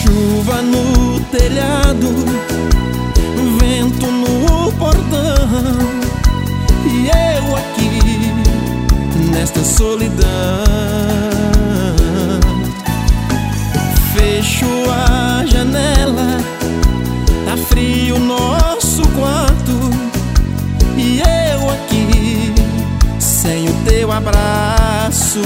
Chuva no telhado, vento no portão, e eu aqui nesta solidão. Fecho a janela, tá frio nosso quarto, e eu aqui sem o teu abraço.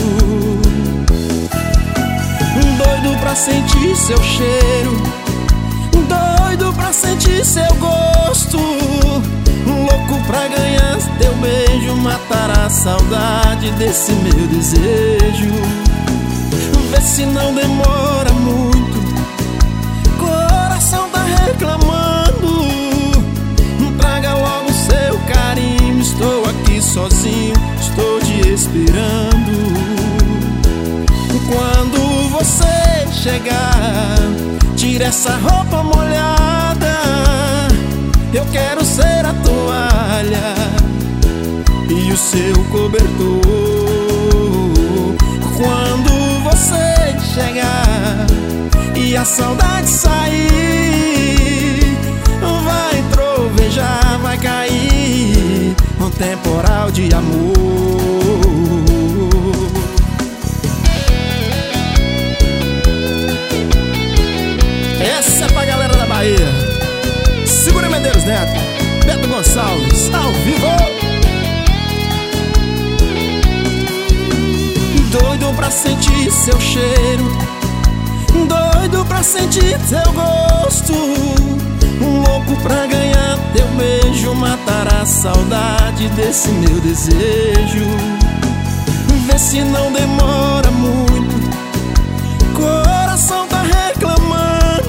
Doido pra sentir seu cheiro, doido pra sentir seu gosto, louco pra ganhar teu beijo, matar a saudade desse meu desejo. Vê se não demora muito, coração tá reclamando. Traga logo seu carinho, estou aqui sozinho, estou te esperando. Quando você chegar, tira essa roupa molhada, eu quero ser a toalha e o seu cobertor. Quando você chegar e a saudade sair, vai trovejar, vai cair um temporal de amor. Essa é pra galera da Bahia. Segura Medeiros Neto, Beto Gonçalves, ao vivo. Doido pra sentir seu cheiro, doido pra sentir teu gosto, louco pra ganhar teu beijo, matar a saudade desse meu desejo. Vê se não demora muito, coração tá reclamando.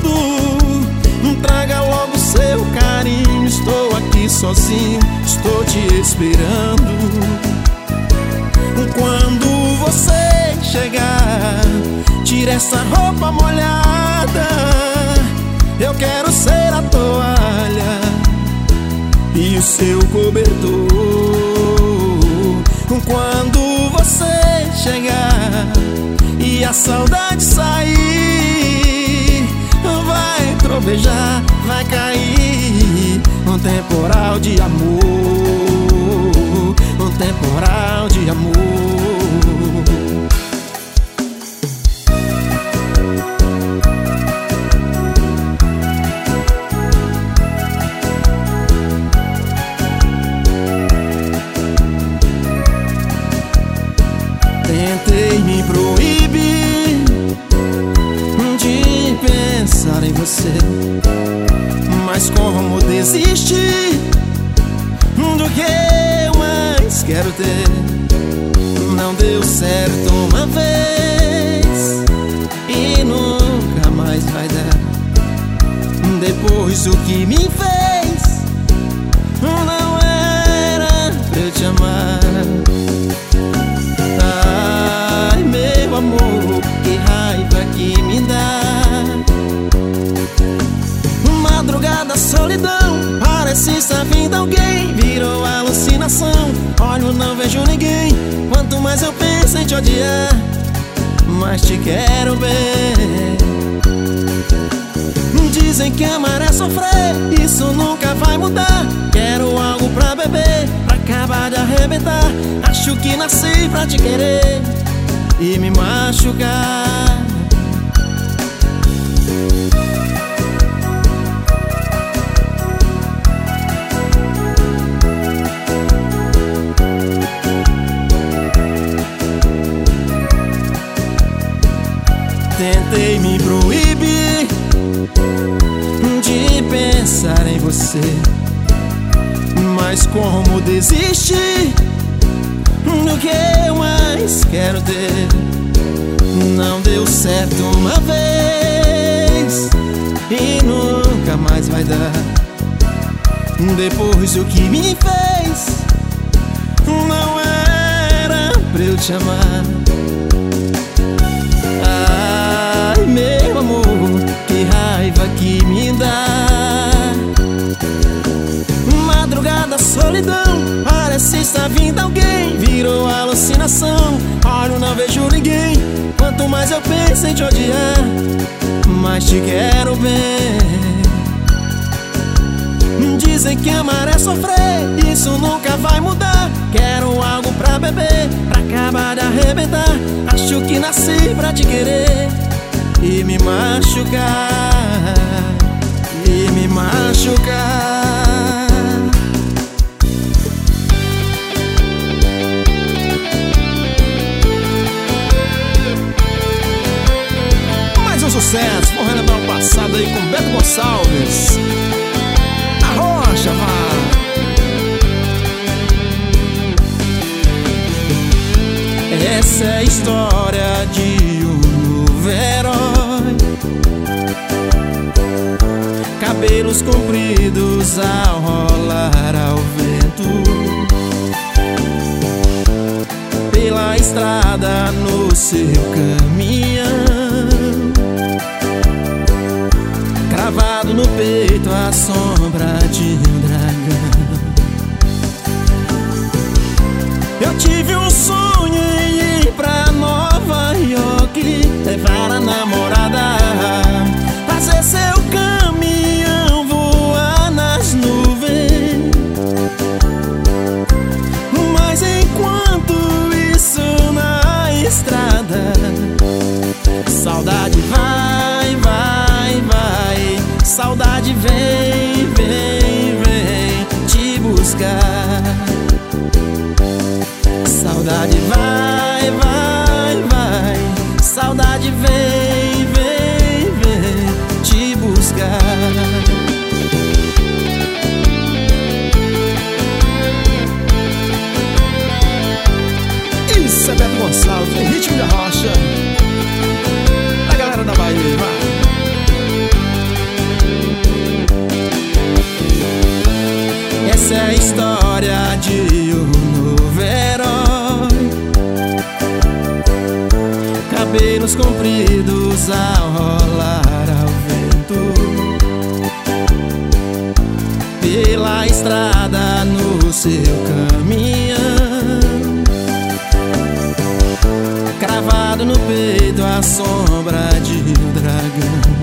Traga logo seu carinho, estou aqui sozinho, estou te esperando. Quando você chegar, tira essa roupa molhada, eu quero ser a toalha e o seu cobertor. Quando você chegar e a saudade sair, vai trovejar, vai cair um temporal de amor, um temporal de amor. Tentei me proibir de pensar em você, mas como desistir do que eu mais quero ter? Não deu certo uma vez e nunca mais vai dar. Depois o que me fez não era pra eu te amar. Ai, meu amor, que raiva que me dá. Madrugada, solidão, parece estar vindo alguém, virou alucinação. Olho, não vejo ninguém, quanto mais eu penso em te odiar, mais te quero bem. Dizem que amar é sofrer, isso nunca vai mudar. Quero algo pra beber, pra acabar de arrebentar. Acho que nasci pra te querer e me machucar. Tentei me proibir de pensar em você, mas como desistir do que eu mais quero ter? Não deu certo uma vez e nunca mais vai dar. Depois o que me fez não era pra eu te amar. Ai, meu amor, que raiva que me dá. Madrugada, solidão, parece estar vindo alguém, virou alucinação. Olho, não vejo ninguém, quanto mais eu penso em te odiar, mais mas te quero bem. Dizem que amar é sofrer, isso nunca vai mudar. Quero algo pra beber, pra acabar de arrebentar. Acho que nasci pra te querer e me machucar, e me machucar. Mais um sucesso, vamos relembrar o passado aí com Beto Gonçalves. Arrocha, vai. Essa é a história de um novo herói, cabelos compridos ao rolar ao vento, pela estrada no seu caminhão, cravado no peito a sombra de um dragão. Eu tive um sonho em ir pra Nova York, levar a namorada, fazer seu caminhão voar nas nuvens. Mas enquanto isso na estrada, saudade vai, vai, vai. Saudade vem, vem, vem te buscar. Saudade vai, vai, vai. Saudade vem, vem, vem te buscar. Isso é Beto Gonçalves, em ritmo de rocha. A galera da Bahia, vai. Essa é a história de um novo herói, cabelos compridos ao rolar ao vento, pela estrada no seu caminhão, cravado no peito a sombra de um dragão.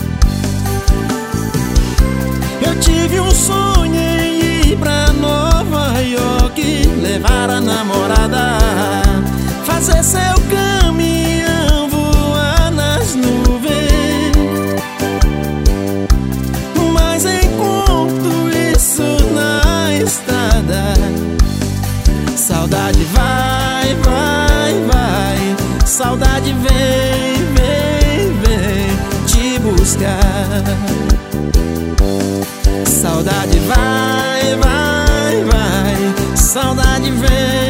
Eu tive um sonho em ir pra Nova York, levar a namorada, fazer seu caminhão voar nas nuvens. Mas enquanto isso na estrada, saudade vai, vai, vai. Saudade vem, vem, vem te buscar. Saudade vai, vai, vai. Saudade vem.